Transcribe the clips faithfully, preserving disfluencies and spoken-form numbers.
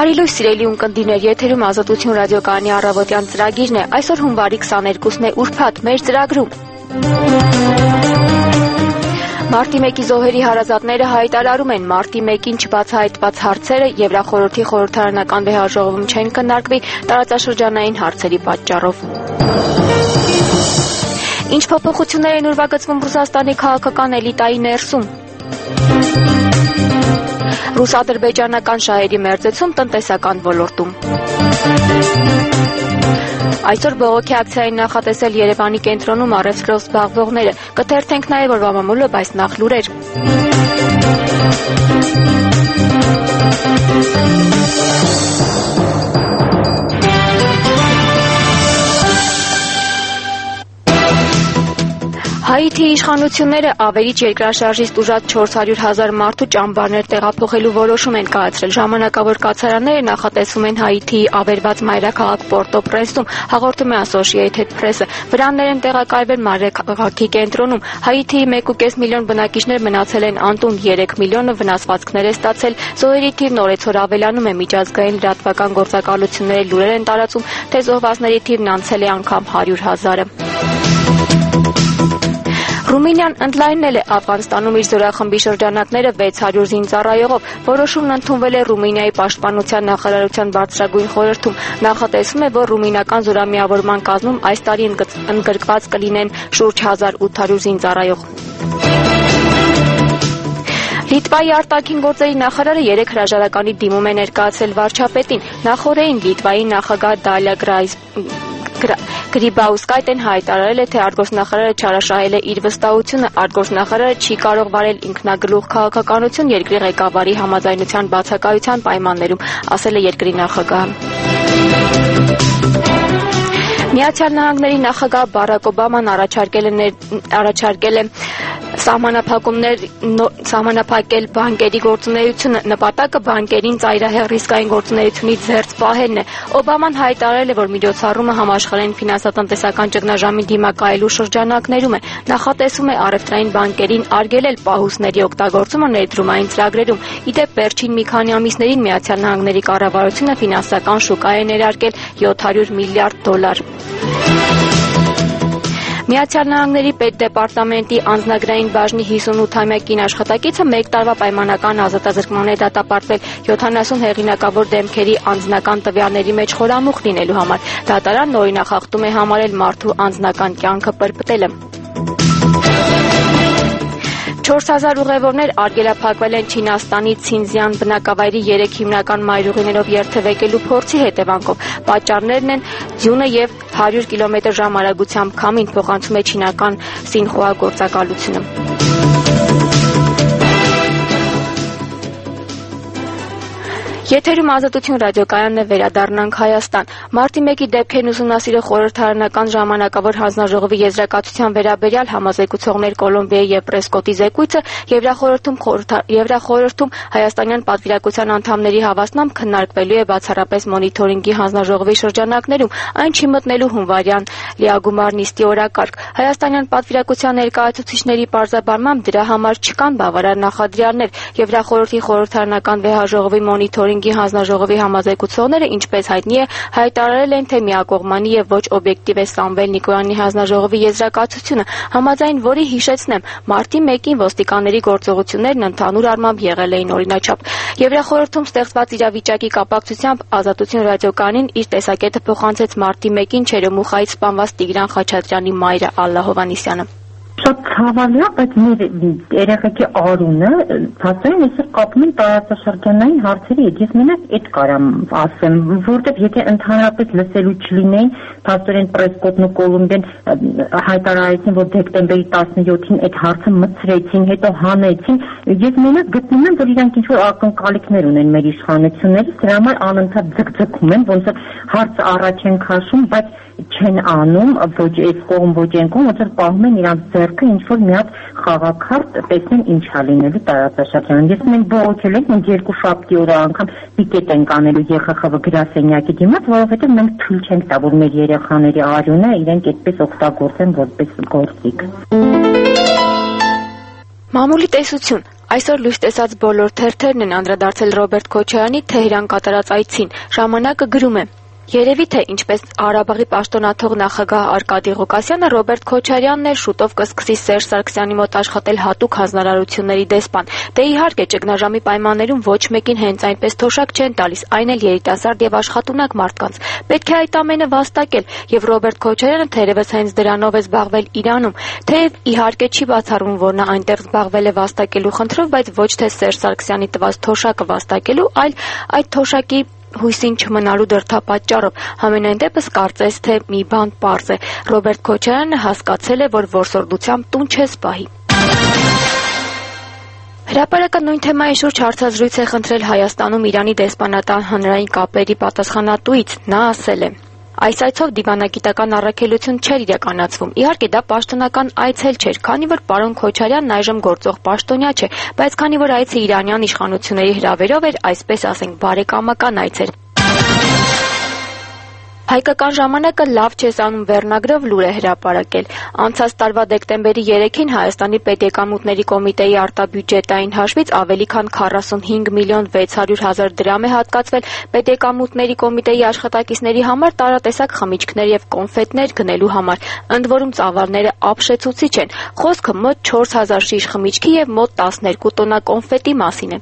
Բարի լույս սիրելի ունկնդիրներ, եթերում Ազատություն ռադիոկայանի առավոտյան ծրագիրն է, այսօր հունվարի քսաներկուսն է, ուրբաթ մեր ծրագրում։ Մարտի մեկի զոհերի հարազատները հայտարարում են, մարտի մեկին չբացահայտված հարցերը Եվրախորհրդի խորհրդարանական վեհաժողովում չեն քննարկվի տարածաշրջանային հարցերի պատճառով։ Ինչ փոփոխություններ են ուրվագծվում Ռուսաստանի քաղաքական էլիտայի ներսում։ Ռուս-ադրբեջանական շահերի մերձեցում տնտեսական ոլորտում։ Այսօր բողոքի ակցիային նախատեսել Երևանի կենտրոնում առևտրով զբաղվողները, կթերթենք նաև օրվա մամուլը, բայց նախ լուրեր։ Հայիթիի իշխանությունները ավերիչ երկրաշարժից տուժած չորս հարյուր հազար մարդու ճամբարներ տեղափոխելու որոշում են կայացրել։ Ժամանակավոր կացարանները նախատեսվում են Հայիթիի ավերված մայրաքաղաք Պորտո-Պրենսում, հաղորդում է Associated Press-ը։ Վրաններ են տեղակայվել մայրաքաղաքի կենտրոնում։ Հայիթիի մեկ ու կես միլիոն բնակիչներ մնացել են անտուն, երեք միլիոնը վնասվածքներ է ստացել։ Զոհերի թիվն օրեցօր ավելանում է, միջազգային լրատվական գործակալությունները լուրեր են տարածում, թե զոհվածների թիվն անցել է անգամ հարյուր հազարը։ Ռումինիան ընդլայնել է Աֆղանստանում իր զորախմբի շրջանակները վեց հարյուր զինծառայողով։ Որոշումն ընդունվել է Ռումինիայի պաշտպանության նախարարության բարձրագույն խորհրդում։ Նախատեսվում է, որ ռումինական զորամիավորման կազմում այս տարի ընդգրկված կլինեն շուրջ հազար ութ հարյուր զինծառայող։ Լիտվայի արտաքին գործերի նախարարը երեք հրաժարականի դիմում է ներկայացրել վարչապետին։ Նախորդին Լիտվայի նախագահ Դալիա Գրիբաուսկայտեն հայտարարել է, թե արտգործնախարարը չարաշահել է իր վստահությունը, արտգործնախարարը չի կարող վարել ինքնագլուխ քաղաքականություն երկրի ղեկավարի համաձայնության բացակայության պայմաններում, ասել է երկրի նախագահը։ Միացյալ Նահանգների նախագահ Բարակ Օբաման առաջարկել է առաջարկել է սահմանափակումներ սահմանափակել բանկերի գործունեությունը, նպատակը բանկերին ծայրահեղ ռիսկային գործունեությունից զերծ պահելն է։ Օբաման հայտարարել է, որ միջոցառումը համաշխարհային ֆինանսատնտեսական ճգնաժամի դիմակայելու շրջանակներում է։ Նախատեսվում է առևտրային բանկերին արգելել պահուստների օգտագործումը ներդրումային ծրագրերում։ Ի դեպ, վերջին մի քանի ամիսներին Միացյալ Նահանգների կառավարությունը ֆինանսական շուկա է ներարկել յոթ հարյուր միլիարդ դոլար։ Միացյալ Նահանգների պետդեպարտամենտի անձնագրային բաժնի հիսունութամյա կին աշխատակիցը մեկ տարվա պայմանական ազատազրկման է դատապարտվել յոթանասուն հեղինակավոր դեմքերի անձնական տվյալների մեջ խորամուխ լինելու համար։ Դատարանն օրինախախտում է համարել մարդու անձնական կյանքը պրպտելը։ չորս հազար ուղևորներ արգելափակվել են Չինաստանի Ցինզյան բնակավայրի երեք հիմնական մայրուղիներով երթևեկելու փորձի հետևանքով։ Պատճառներն են ձյունը եւ հարյուր կիլոմետր ժամ արագությամբ քամին, փոխանցում է չինական Սինխուա գործակալությունը։ Եթերում Ազատություն ռադիոկայանն է, վերադառնանք Հայաստան։ Մարտի մեկի դեպքերն ուսումնասիրող խորհրդարանական ժամանակավոր հանձնաժողովի եզրակացության վերաբերյալ համազեկուցողներ Կոլումբիայի եւ Պրեսկոտի զեկույցը Եվրախորհրդում Եվրախորհրդում հայաստանյան պատվիրակության անդամների հավաստմամբ քննարկվելու է բացառապես մոնիթորինգի հանձնաժողովի շրջանակներում, այն չի մտնելու հունվարյան լիագումար նիստի օրակարգ։ Հայաստանյան պատվիրակության ներկայացուցիչների պարզաբանմամբ դրա համար չկան բավարար նախադրյալներ։ Եվրախորհրդի խորհրդարանական վեհաժողովի մոնիթորինգ հանձնաժողովի համազեկուցողները, ինչպես հայտնի է, հայտարարել են, թե միակողմանի եւ ոչ օբյեկտիվ է Սամվել Նիկոյանի հանձնաժողովի եզրակացությունը, համաձայն որի հիշեցնեմ, մարտի մեկին ոստիկանների գործողություններն ընդհանուր առմամբ եղել էին օրինաչափ։ Եվրախորհրդում ստեղծված իրավիճակի կապակցությամբ Ազատություն ռադիոկայանին իր տեսակետը փոխանցեց մարտի մեկին Չերոմուխայից սպանված Տիգրան Խաչատրյանի մայրը Ալլա Հովհաննիսյանը։ Շատ ցավալի է, բայց մեր երեխեքի արունը հասցրին այսօր կապում են տարածաշրջանային հարցերի հետ։ Ես մենակ այդ կարամ ասեմ, որտեղ եթե ընդհանրապես լսելու չլինեին, փաստորեն Պրեսկոտն ու Կոլումբիան հայտարարեցին, որ դեկտեմբերի տասնյոթին այդ հարցը մցրեցին, հետո հանեցին։ Ես մենակ գտնում եմ, որ իրանք ինչ-որ ակնկալիքներ ունեն մեր իշխանություններից, դրա համար անընդհատ ձգձգում են, ոնց որ հարցը առաջ են քաշում, բայց չեն անում, ոչ այս կողմ, ոչ այն կողմ, ոնց որ պահում են իրանք ձեռքը ինչ-որ մի հատ խաղաքարտ, տեսնեն ինչա լինելու տարածաշրջանում։ Ես մենք բողոքել ենք, մենք երկու շաբթի օրը անգամ պիկետ ենք անելու Ե Խ Խ V գրասենյակի դիմաց, որովհետև մենք թույլ չենք տա, որ մեր երեխաների արյունը իրենք այդպես օգտագործեն որպես գործիք։ Մամուլի տեսություն։ Այսօր լույս տեսած բոլոր թերթերն են անդրադարձել Ռոբերտ Քոչարյանի Թեհրան կատարած այցին։ Ժամանակը գրում է. Երևի թե ինչպես Ղարաբաղի պաշտոնաթող նախագահ Արկադի Ղուկասյանը, Ռոբերտ Քոչարյանն էլ շուտով կսկսի Սերժ Սարգսյանի մոտ աշխատել հատուկ հանձնարարությունների դեսպան։ Դե իհարկե ճգնաժամի պայմաններում ոչ մեկին հենց այնպես թոշակ չեն տալիս, այն էլ երիտասարդ եւ աշխատունակ մարդկանց։ Պետք է այդ ամենը վաստակել, եւ Ռոբերտ Քոչարյանը թերևս հենց դրանով է զբաղվել Իրանում։ Թեև իհարկե չի բացառվում, որ նա այնտեղ զբաղվել է վաստակելու խնդրով, բայց ոչ թե Սերժ Սարգսյանի տված թոշակը վաստակելու, այլ այդ թոշակի հույսին չմնալու դրդապատճառով։ Համենայն դեպս կարծես թե մի բան պարզ է. Ռոբերտ Քոչարյանը հասկացել է, որ որսորդությամբ տուն չես պահի։ Հրապարակը նույն թեմայի շուրջ հարցազրույց է խնդրել Հայաստանում Իրանի դեսպանատան հանրային կապերի պատասխանատուից։ Նա ասել է. Այս այցով դիվանագիտական առաքելություն չէր իրականացվում։ Իհարկե դա պաշտոնական այց էլ չէր, քանի որ պարոն Քոչարյանն այժմ գործող պաշտոնյա չէ, բայց քանի որ այցը իրանյան իշխանությունների հրավերով էր, այսպես ասենք, բարեկամական այց էր։ Հայկական ժամանակը «Լավ չես անում» վերնագրով լուր է հրապարակել։ Անցած տարվա դեկտեմբերի երեքին Հայաստանի պետեկամուտների կոմիտեի արտաբյուջետային հաշվից ավելի քան քառասունհինգ միլիոն վեց հարյուր հազար դրամ է հատկացվել պետեկամուտների կոմիտեի աշխատակիցների համար տարատեսակ խմիչքներ եւ կոնֆետներ գնելու համար, ընդ որում ծավալները ապշեցուցիչ են։ Խոսքը մոտ չորս հազար շիշ խմիչքի եւ մոտ տասներկու տոննա կոնֆետի մասին է։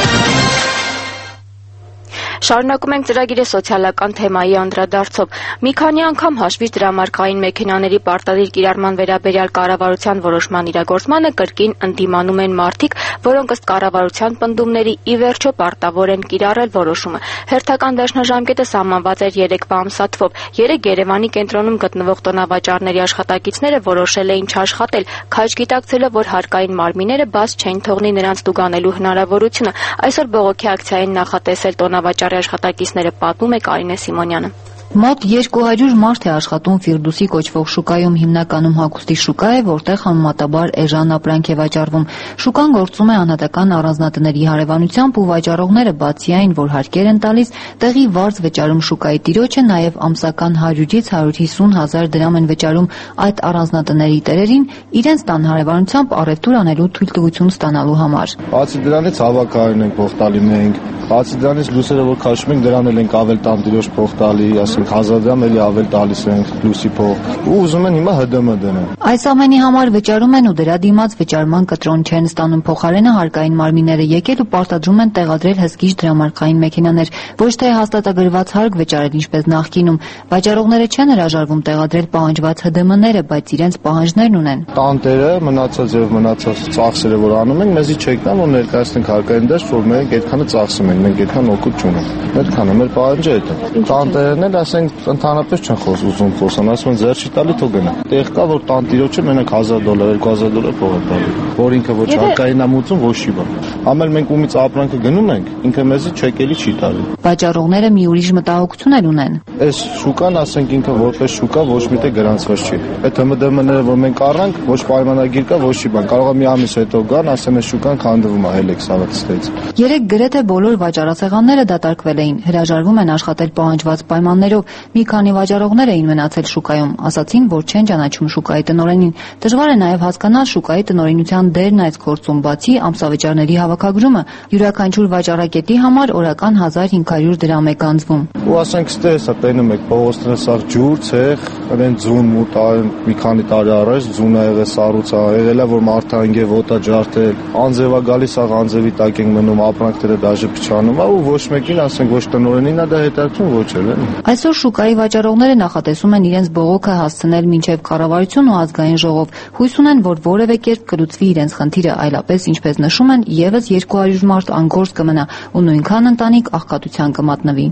Շարունակում ենք ծրագիրը սոցիալական թեմայի անդրադարձով։ Մի քանի անգամ հաշվից դրամարկղային մեքենաների պարտադիր կիրառման վերաբերյալ կառավարության որոշման իրագործմանը կրկին ընդդիմանում են մարդիկ, որոնք ըստ կառավարության պնդումների ի վերջո պարտավոր են կիրառել որոշումը։ Հերթական դաշնաժամկետը սահմանված էր երեկվա ամսաթվով։ Երեկ Երևանի կենտրոնում գտնվող տոնավաճառների աշխատակիցները որոշել էին չաշխատել, քաջ գիտակցելով, որ հարկային մարմինները բաց չեն թողնի նրանց տուգանելու հնարավորությունը։ Այսօր բողոքի ակցիային նախատեսել տոնավաճառի աշխատակիցները, պատմում է Կարինե Սիմոնյանը։ Մոտ երկու հարյուր մարդ է աշխատում Ֆիրդուսի կոչվող շուկայում, հիմնականում հագուստի շուկա է, որտեղ համեմատաբար էժան ապրանք է վաճառվում։ Շուկան գործում է անհատական առանձնատների հարևանությամբ ու վաճառողները բացի այն, որ հարկեր են տալիս, տեղի վարձ վճարում շուկայի տիրոջը, նաև ամսական հարյուրից հարյուր հիսուն հազար դրամ են վճարում այդ առանձնատների տերերին, իրենց տան հարևանությամբ առևտուր անելու թույլտվություն ստանալու համար։ Բացի դրանից հավաքային ենք, փող տալի մենք, բացի դրանից լուսերը որ քաշում ենք, դրան էլ ենք ավել տան տիրոջ փող տալի, ասենք հազար դրամ էլի ավել տալիս ենք լուսի փող, ու ուզում են հիմա ՀԴՄ դնեն։ Այս ամենի համար վճարում են ու դրա դիմաց վճարման կտրոն չեն ստանում, փոխարենը հարկային մարմինները եկել ու պարտադրում են տեղադրել հսկիչ դրամարկղային մեքենաներ, ոչ թե հաստատագրված հարկ վճարել ինչպես նախկինում։ Վաճառողները չեն հրաժարվում տեղադրել պահանջված ՀԴՄ-ները, բայց իրենց պահանջներն ունեն։ Տանտերը մնացած եւ մնացած ծախսերը որ անում ենք, մեզի չեկնան որ ներկայացնենք հարկային դաշտ, որ մենք այդքանը ծախսում ենք, մենք այդքան օգուտ չունենք։ Այդքանը մեր պահանջը է դա։ Տանտերն էլ ասենք ընդհանրապես չեն խոս ուզում խոսան, ասում են ձեր չի տալի թող գնա։ Տեղ կա որ տանտիրոջը մենակ հազար դոլար, երկու հազար դոլար փող է տալի, որ ինքը ոչ հարկային ամուծում, ոչ չի բան։ Ամեն մենք ումից ապրանքը գնում ենք, ինքը մեզի չեկելի չի տալի։ Վաճառողները մի ուրիշ մտահոգություն էլ ունեն։ Այս շուկան, ասենք ինքը որպես շուկա ոչ մի տեղ գրանցված չի։ Այդ ՀՄԴՄ-ները որ մենք առանք, ոչ պայմանագիր կա, ոչ չի բան։ Կարող է մի ամիս հետո գան, ասեն այս շուկան քանդվում է Հելեքս ավատստից։ Երեք գրեթե բոլոր վաճառասեղանները դատարկվել էին, հրաժարվում են աշխատել պահանջված պայմաններով։ Մի քանի վաճառողներ էին մնացել շուկայում, ասացին, որ չեն ճանաչում շուկայի տնօրենին։ Դժվար է նաև հասկանալ շուկայի տնօրինության դերն այս գործում, բացի ամսավճարների հավաքագրումը, յուրաքանչյուր վաճառակետի համար օրական հազար հինգ հարյուր դրամ է գանձվում։ Ու ասենք ստես է տենում եք փողոցները սա ջուր, ցեղ, այն ձուն մուտ այն մի քանի տարի առաջ ձուն ա եղել սառույց ա եղել է որ մարդը անգե ոտա ջարդել, անձևա գալիս ա անձևի տակ են մնում, ապրանքները դաժե փչանում ա ու ոչ մեկին ասենք ոչ տնօրենին ա դա հետաքրքրում ոչ էլ է։ Այսօր շուկայի վաճառողները նախատեսում են իրենց բողոքը հասցնել մինչև կառավարություն ու ազգային ժողով։ Հույս ունեն, որ որևէ կերպ կլուծվի իրենց խնդիրը, այլապես, ինչպես նշում են, եւս երկու հարյուր մարդ անգործ կմնա ու նույնքան ընտանիք աղքատության կմատնվի։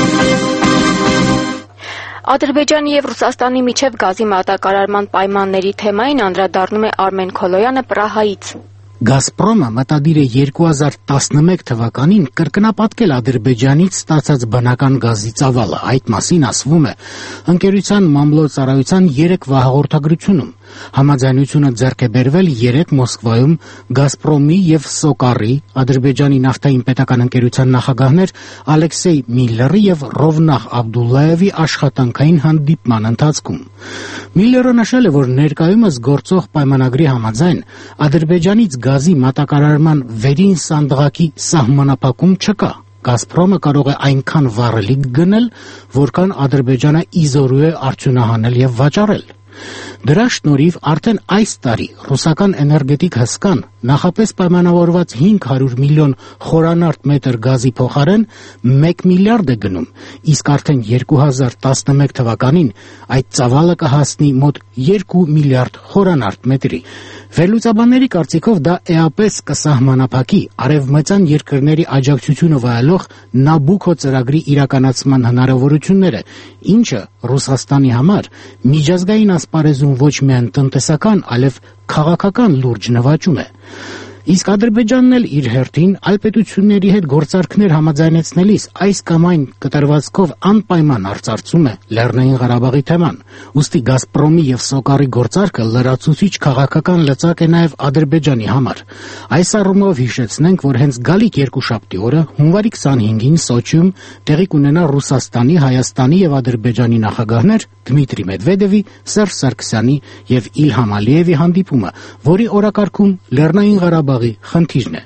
Ադրբեջանի եւ Ռուսաստանի միջև գազի մատակարարման պայմանների թեմային անդրադառնում է Արմեն Քոլոյանը Պրահայից։ Գազպրոմը մտադիր է երկու հազար տասնմեկ թվականին կրկնապատկել Ադրբեջանից ստացած բնական գազի ծավալը։ Այդ մասին ասվում է ընկերության մամլոյցարայության երեկվա հաղորդագրությունում։ Համաձայնությունը ձեռք է բերվել երեկ Մոսկվայում Գազպրոմի եւ Սոկարի, Ադրբեջանի նավթային պետական ընկերության նախագահներ Ալեքսեյ Միլլերի եւ Ռովնախ Աբդուլլայևի աշխատանքային հանդիպման ընթացքում։ Միլլերը նշել է, որ ներկայումս գործող պայմանագրի համաձայն Ադրբեջանից գազի մատակարարման վերին սանդղակի սահմանափակում չկա։ Գազպրոմը կարող է այնքան վառելիք գնել, որքան Ադրբեջանը իզորու է արդյունահանել եւ վաճառել։ Դրա շնորհիվ արդեն այս տարի ռուսական էներգետիկ հսկան նախապես պայմանավորված հինգ հարյուր միլիոն խորանարդ մետր գազի փոխարեն մեկ միլիարդ է գնում, իսկ արդեն երկու հազար տասնմեկ թվականին այդ ծավալը կհասնի մոտ երկու միլիարդ խորանարդ մետրի։ Վերլուծաբանների կարծիքով դա էապես կսահմանափակի արևմտյան երկրների աջակցությունը վայելող Նաբուկո ծրագրի իրականացման հնարավորությունները, ինչը Ռուսաստանի համար միջազգային ասպարեզում ոչ միայն տնտեսական, այլև քաղաքական լուրջ նվաճում է։ Իսկ Ադրբեջանն էլ իր հերթին այլ պետությունների հետ գործարքներ համաձայնեցնելիս այս կամ այն կտրվածքով անպայման արծարծում է Լեռնային Ղարաբաղի թեման։ Ուստի Գազպրոմի եւ Սոկարի գործարքը լրացուցիչ քաղաքական լծակ է նաեւ Ադրբեջանի համար։ Այս առումով հիշեցնենք, որ հենց գալիք երկուշաբթի օրը հունվարի քսանհինգին Սոչիում տեղի կունենա Ռուսաստանի, Հայաստանի եւ Ադրբեջանի նախագահներ Դմիտրի Մեդվեդևի, Սերժ Սարգսյանի եւ Իլհամ Ալիևի հանդիպումը, որի օրակարգում Լեռնային Ղարաբաղի խնդիրն է։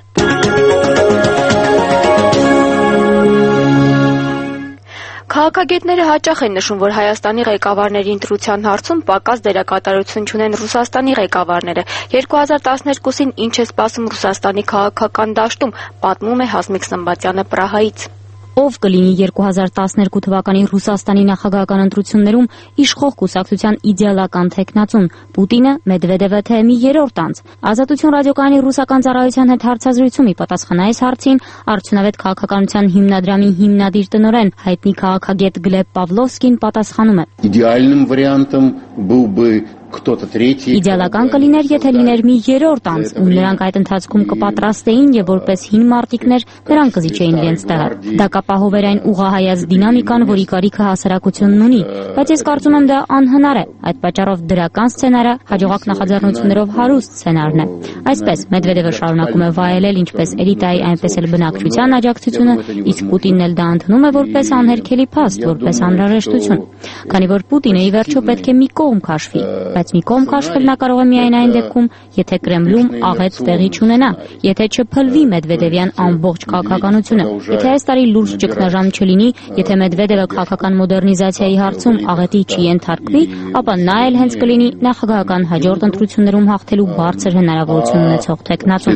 Քաղաքագետները հաճախ են նշում, որ Հայաստանի ղեկավարների ընտրության հարցում պակաս դերակատարություն չունեն Ռուսաստանի ղեկավարները։ երկու հազար տասներկուսին ինչ է սպասում Ռուսաստանի քաղաքական դաշտում, պատմում է Հասմիկ Սմբատյանը Պրահայից։ Ով կլինի երկու հազար տասներկու թվականի Ռուսաստանի նախագահական ընտրություններում իշխող կուսակցության իդեալական թեկնածուն՝ Պուտինը, Մեդվեդևը, թե մի երրորդ անձ։ Ազատություն ռադիոկայանի ռուսական ծառայության հետ հարցազրույցում ի պատասխան այս հարցին արդյունավետ քաղաքականության հիմնադրամի հիմնադիր տնօրեն հայտնի քաղաքագետ Գլեբ Պավլովսկին պատասխանում է. Իդեալным вариантом был бы кто-то третий. Իդեալական կլիներ, եթե լիներ մի երրորդ անձ, ում նրանք այդ ընթացքում կպատրաստեին եւ որպես հին մարտիկներ նրանք կզիջեին իրենց տեղը։ Դա կապահովեր այն ուղղահայաց դինամիկան, որի կարիքը հասարակությունն ունի, բայց ես կարծում եմ դա անհնար է։ Այդ պատճառով դրական սցենարը հաջողակ նախաձեռնություններով հարուստ սցենարն է։ Այսպես Մեդվեդևը շարունակում է վայելել ինչպես էլիտայի, այնպես էլ բնակչության աջակցությունը, իսկ Պուտինն էլ դա ընդունում է որպես անհերքելի փաստ, որպես անհրաժեշտություն։ Քանի որ Պուտինը ի վերջո պետք է մի կողմ քաշվի, բայց մի կողմ քաշվել նա կարող է միայն այն դեպքում, եթե Կրեմլում աղետ տեղի չունենա, եթե չփլվի Մեդվեդևյան ամբողջ քաղաքականությունը, եթե այս տարի լուրջ ճգնաժամ չլինի, եթե Մեդվեդևը քաղաքական մոդեռնիզացիայի հարցում աղետի չի ենթարկվի, ապա նա էլ հենց կլինի նախագահական հաջորդ ընտրություններում հաղթելու բարձր հնարավորություն ունեցող թեկնածուն։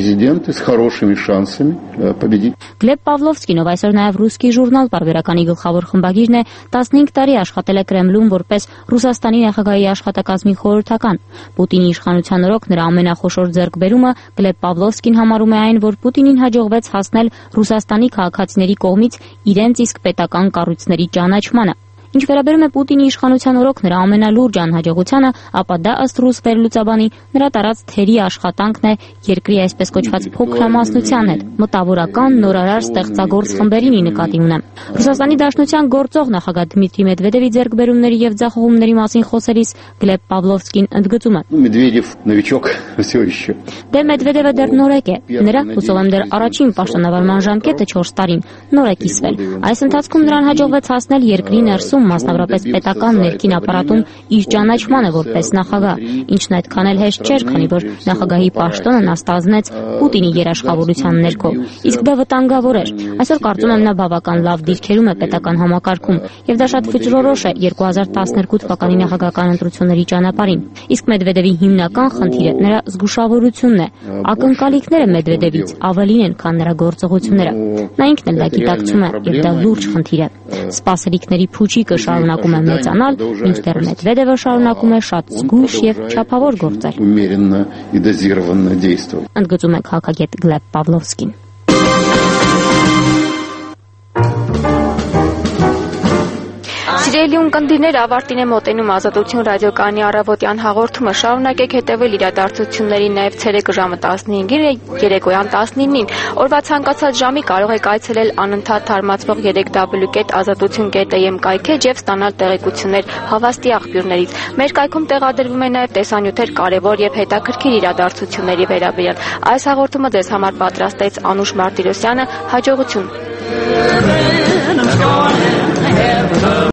Գլեբ Պավլովսկին, ով այսօր նաև ռուսկի ժուրնալ պարբերականի գլխավոր խմբագիրն է, տասնհինգ տարի աշխատել է Կրեմլում որպես Ռուսաստանի նախագահի աշխատակազմի խորհրդական։ Պուտինի իշխանության օրոք նրա ամենախոշոր ձեռքբերումը Գլեբ Պավլովսկին համարում է այն, որ Պուտինին հաջողվեց հասնել Ռուսաստանի քաղաքացիների կողմից իրենց իսկ պետական կառույցների ճանաչմանը։ Ինչ վերաբերում է Պուտինի իշխանության օրոք նրա ամենալուրջ անհաջողությանը, ապա դա ըստ ռուս վերլուծաբանի նրա տարած թերի աշխատանքն է երկրի այսպես կոչված փոքրամասնության հետ, մտավորական նորարար ստեղծագործ խմբերին նկատի ունեմ։ Ռուսաստանի Դաշնության գործող նախագահ Դմիտրի Մեդվեդևի ձեռքբերումների եւ ձախողումների մասին խոսելիս Գլեբ Պավլովսկին ընդգծում է. Մեդվեդև նովիչոկ всё еще. Դե Մեդվեդևը դեռ նորեկ է։ Նրա, հուսով եմ, դեռ առաջին պաշտոնավարման ժամկետը չորս տարին նոր է կիսվել։ Այս ընթացքում նրան հաջողվեց հասնել երկրի ներսում, մասնավորապես պետական ներքին ապարատում իր ճանաչմանը որպես նախագահ, ինչն այդքան էլ հեշտ չէր, քանի որ նախագահի պաշտոնը նա ստանձնեց Պուտինի երաշխավորության ներքո, իսկ դա վտանգավոր էր։ Այսօր կարծում եմ նա բավական լավ դիրքերում է պետական համակարգում, եւ դա շատ վճռորոշ է երկու հազար տասներկու թվականի նախագահական ընտրությունների ճանապարհին։ Իսկ Մեդվեդևի հիմնական խնդիրը նրա զգուշավորությունն է։ Ակնկալիքները Մեդվեդևից ավելին են, քան նրա գործողությունները։ Նա ինքն էլ դա գիտակցում է, եւ դա լուրջ խնդիր է։ Սպասելիքների փուչիկը շարունակում է մեծանալ, մինչդեռ Մեդվեդևը շարունակում է շատ զգույշ եւ չափավոր գործել։ Ընդգծում է քաղաքագետ Գլեբ Պավլովսկին։ Սիրելի ունկնդիրներ, ավարտին է մոտենում Ազատություն ռադիոկայանի առավոտյան հաղորդումը։ Շարունակեք հետևել իրադարձություններին նաև ցերեկը ժամը տասնհինգին, երեկոյան տասնինին։ Օրվա ցանկացած ժամի կարող եք այցելել անընդհատ թարմացվող երեք w կետ ազատություն կետ a m կայքեջ եւ ստանալ տեղեկություններ հավաստի աղբյուրներից։ Մեր կայքում տեղադրվում է նաև տեսանյութեր կարևոր եւ հետաքրքիր իրադարձությունների վերաբերյալ։ Այս հաղորդումը ձեզ համար պատրաստեց Անուշ Մարտիրոսյանը։ Հաջողություն։